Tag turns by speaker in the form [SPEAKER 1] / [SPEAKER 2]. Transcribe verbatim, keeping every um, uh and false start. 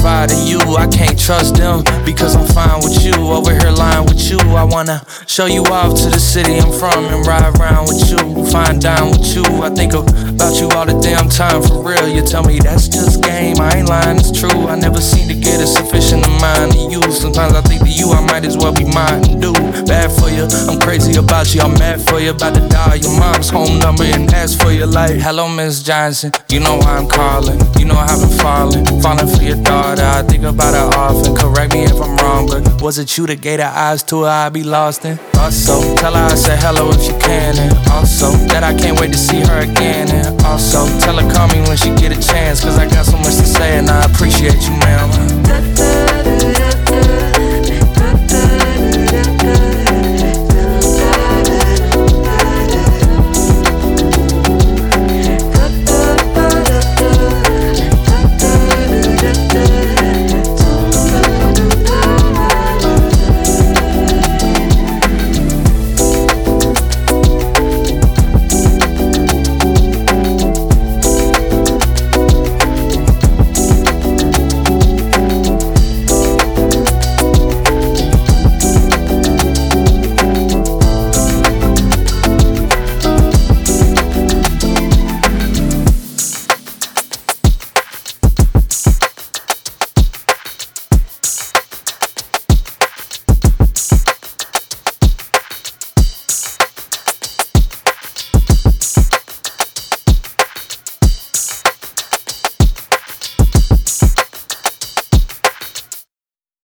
[SPEAKER 1] confide in you. I can't trust them because I'm fine with you. Over here lying with you. I wanna show you off to the city I'm from and ride around with you, fine dine with you. I think about you all the damn time, for real. You tell me that's just game, I ain't lying, it's true. I never seem to get a sufficient amount of you. Sometimes I think to you, I might as well be mine and do bad for you. I'm crazy about you, I'm mad for you. About to dial your mom's home number and ask for you like, hello Miss Johnson, you know why I'm calling. You know I've been falling, falling for your daughter. I think about her often, correct me if I'm wrong, but was it you that gave the eyes to her I'd be lost in? Also, tell her I said hello if you can, and also that I can't wait to see her again. And also, tell her call me when she get a chance, cause I got so much to say and I appreciate you, ma'am.